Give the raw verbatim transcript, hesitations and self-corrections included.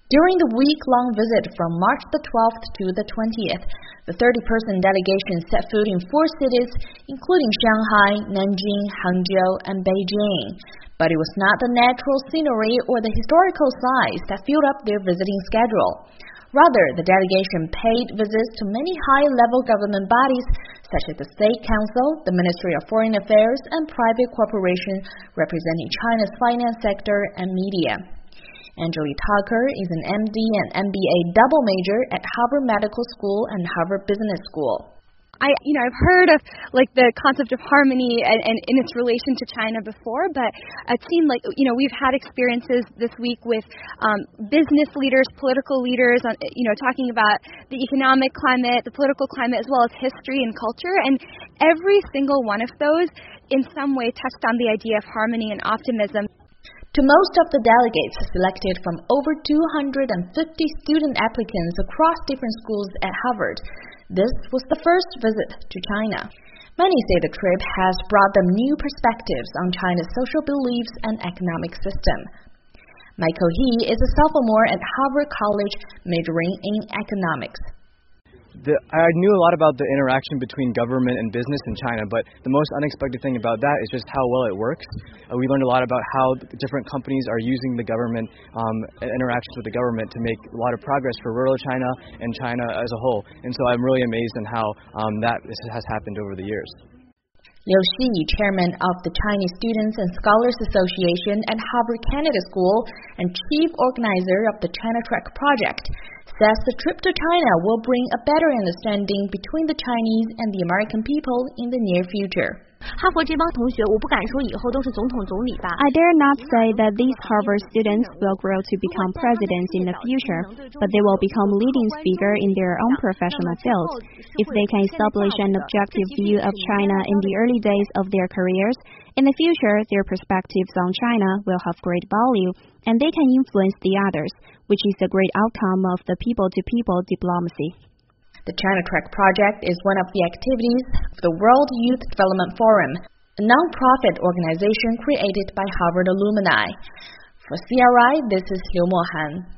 During the week-long visit from March the twelfth to the twentieth, the thirty-person delegation set foot in four cities, including Shanghai, Nanjing, Hangzhou, and Beijing. But it was not the natural scenery or the historical sites that filled up their visiting schedule. Rather, the delegation paid visits to many high-level government bodies, such as the State Council, the Ministry of Foreign Affairs, and private corporations representing China's finance sector and media. Angelique Tucker is an M D and M B A double major at Harvard Medical School and Harvard Business School. I, you know, I've heard of like the concept of harmony and, and in its relation to China before, but it seemed like, you know, we've had experiences this week with um, business leaders, political leaders, on, you know, talking about the economic climate, the political climate, as well as history and culture, and every single one of those in some way touched on the idea of harmony and optimism. To most of the delegates selected from over two hundred fifty student applicants across different schools at Harvard, this was the first visit to China. Many say the trip has brought them new perspectives on China's social beliefs and economic system. Michael He is a sophomore at Harvard College majoring in economics. The, I knew a lot about the interaction between government and business in China, but the most unexpected thing about that is just how well it works. Uh, we learned a lot about how different companies are using the government um, and interactions with the government to make a lot of progress for rural China and China as a whole. And so I'm really amazed in how um, that has happened over the years. Liu Xi, chairman of the Chinese Students and Scholars Association at Harvard Kennedy School and chief organizer of the China Track Project, says the trip to China will bring a better understanding between the Chinese and the American people in the near future. 哈佛这帮同学，我不敢说以后都是总统总理吧。 I dare not say that these Harvard students will grow to become presidents in the future, but they will become leading figures in their own professional fields. If they can establish an objective view of China in the early days of their careers, in the future their perspectives on China will have great value, and they can influence the others, which is a great outcome of the people-to-people diplomacy. The China Track Project is one of the activities of the World Youth Development Forum, a non-profit organization created by Harvard alumni. For C R I, this is Liu Mohan.